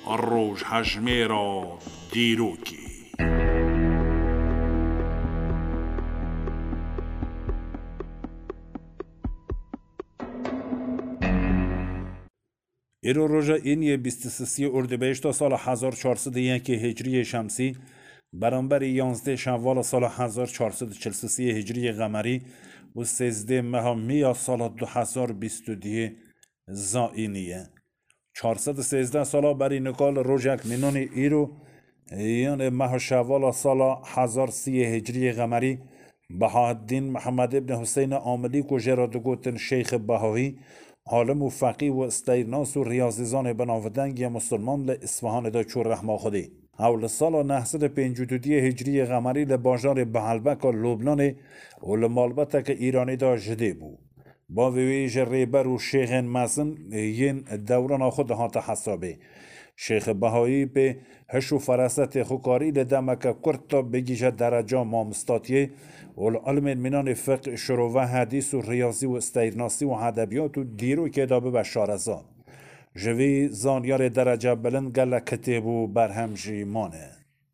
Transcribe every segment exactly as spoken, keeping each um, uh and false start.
روش هجمه را دیروکی. ایرو روژا اینیه بیست و سه اردیبهشت سال هزار و چهارصد و یک هجری شمسی برانبر یازده شوال سال هزار و چهارصد و چهل و سه هجری قمری و سیزده ماه می سال دو هزار و بیست و دو زائینیه. چهارصد و سیزده سال بری نکال روژک مینون ایرو یان ماه شوال سال هزار و سی هجری قمری بهاءالدین محمد ابن حسین عاملی کو جرادگوتن شیخ بهایی عالم و فقیه و استیرناس و ریاضیزان بناودنگ مسلمان لاصفهان دا چور رحمه خودی اول سال نهصد و پنجاه و دو هجری قمری لباجار بهلبک لبنان و لمالبتک ایرانی دا جده بو با ویج ریبر و شیخ مزن ین دوران خود ها حسابه شیخ بهایی به هش و فراست خوکاری لدمک کرد تا بگیجه درجه مامستاتیه و العلم منان فقه شروع حدیث و ریاضی و استیرناسی و ادبیات و دیرو که دابه و شارزان جوی زانیار درجه بلند گل کتب و برهمجی مانه.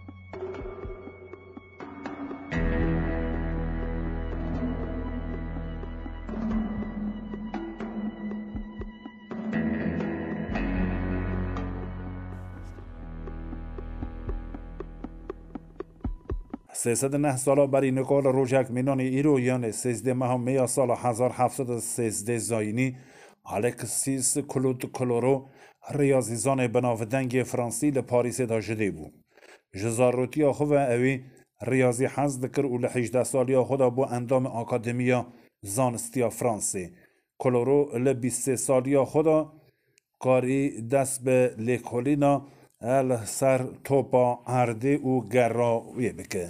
سیصد و نه سالا بری نکال روژک مینان ایرو یان سیزده ماه می سال هزار و هفتصد و سیزده زاینی الکسیس کلود کلورو ریاضیزان بناودنگ فرانسی لپاریس دا جده بو جزاروتی خو اوی ریاضی حزد کر و لحجده سالی خدا بو اندام اکادمیا زانستیا فرانسی کلورو لبیست سالی خدا کاری دست به لیکولینا ال سر توپا عرده و گراوی بکه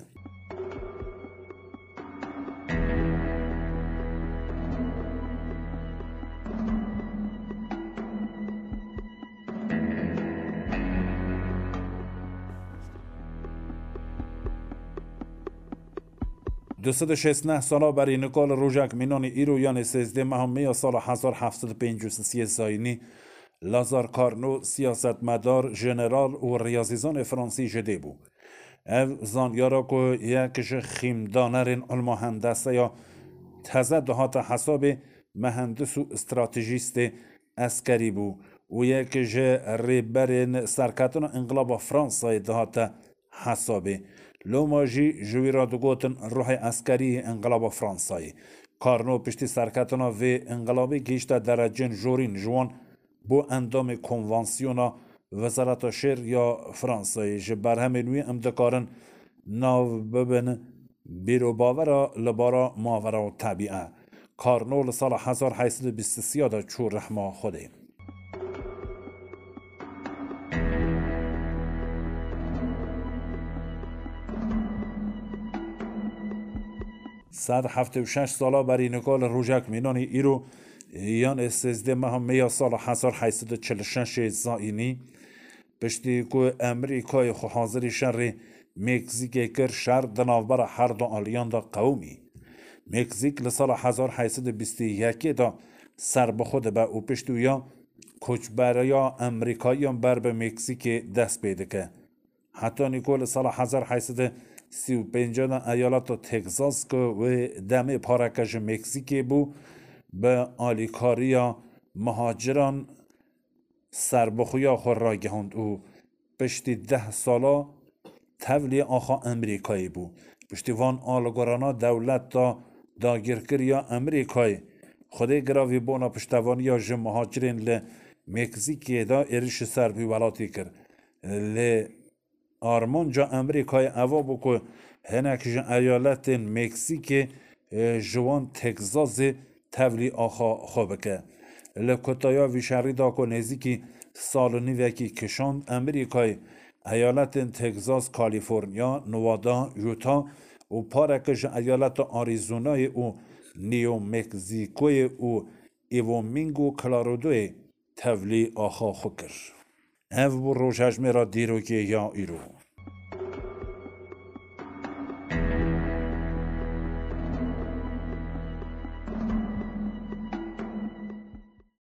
دویست و شصت و نه سالا بری نکال روژک مینان ایرو یان سیزده ماه می سال هزار و هفتصد و پنجاه و سه زاینی لازار کارنو سیاست مدار جنرال و ریاضیزان فرانسی جده بو او زانیارا که یکش خیمدانرین علم هندسه یا تازه دهات حساب مهندس و استراتژیست اسکری بو و یکش ریبرین سرکتن انقلاب فرانسای دهات حسابه لوماجی جوی را دگوتن روح اسکری انقلاب فرانسای کارنو پشتی سرکتنا و انقلابی گیشت درجن جورین جوان بو اندام کنوانسیونا وزارت شهر یا فرانسای جبر همینوی امدکارن ناو ببن بیرو باورا لبارا ماورا و طبیعه کارنو لسال هزار و هشتصد و بیست و سه دا چور رحمه خوده. صد و هفتاد و شش سالا بری نکال روژک مینانی ایرو یان سیزده ماه می سال هزار و هشتصد و چهل و شش زائینی پشتی که امریکای خو حاضری شر مکزیک کر شر دناوبر هر دو آلیان دا قومی مکزیک لسال هزار و هشتصد و بیست و یک دا سر بخود با او پشتو یا کچبریا امریکاییان بر به مکزیک دست بیده که حتی نیکول سال هزار و هشتصد و سی و پنج دا ایالات تگزاس که و دم پارکش مکزیک بو به آلیکاریا مهاجران سربخویا خور را گهاند او پشتی ده سالا تولی آخا امریکایی بو پشتی وان آلگورانا دولت دا داگیرکریا امریکایی خوده گراوی بونا پشتوانیا جم مهاجرین ل مکزیکی دا ارش سربی ولاتی کر ل آرمان جا امریکای اوا بو که هنک جا ایالت مکزیک جوان تگزاز تولی آخا خوبکه لکتایا ویشاری دا که نزیکی سال نیوکی کشاند امریکای ایالت تگزاس کالیفرنیا نوادا یوتا و پارکش ایالت آریزونای او نیو مکزیکوی او ایومینگو کلارودوی تولی آخا خوکر او بو روشش میرا دیرو که یا ایرو